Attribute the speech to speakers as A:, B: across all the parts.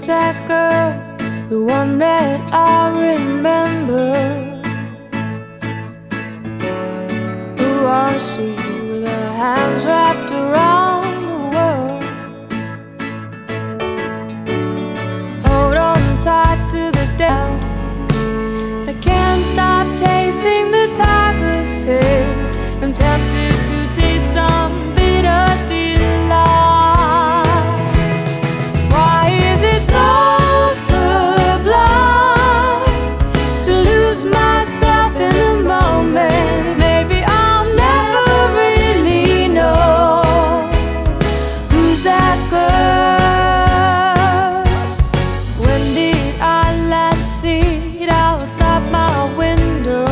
A: Who's that girl? The one that I remember. Who was she with her hands wrapped around the world? Hold on tight to the down. I can't stop chasing the tiger's tail. I'm tempted to taste some bitter delight. Why is it so sublime to lose myself in the moment? Maybe I'll never really know. Who's that girl? When did I last see it outside my window?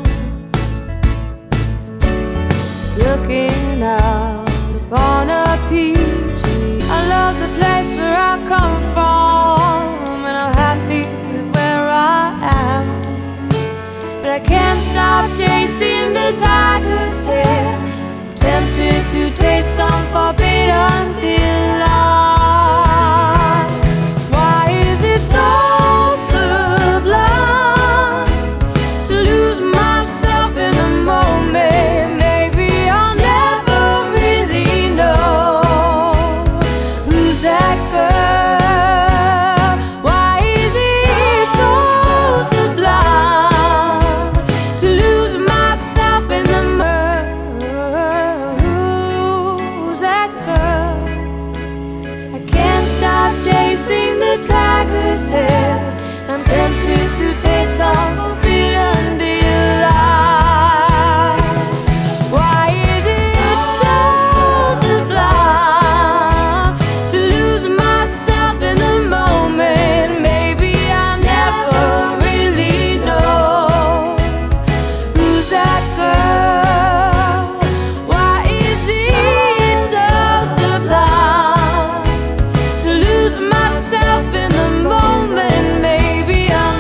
A: Looking out upon a peachy. I love the place where I come from, and I'm happy with where I am. But I can't stop chasing the tiger's tail. I'm tempted to taste some forbidden delight. Why is it so sublime to lose myself in the moment? Maybe I'll never really know. Who's that girl? Why is it so sublime to lose myself in the moment? Who's that girl? I can't stop chasing the tiger's tail. I'm tempted to taste some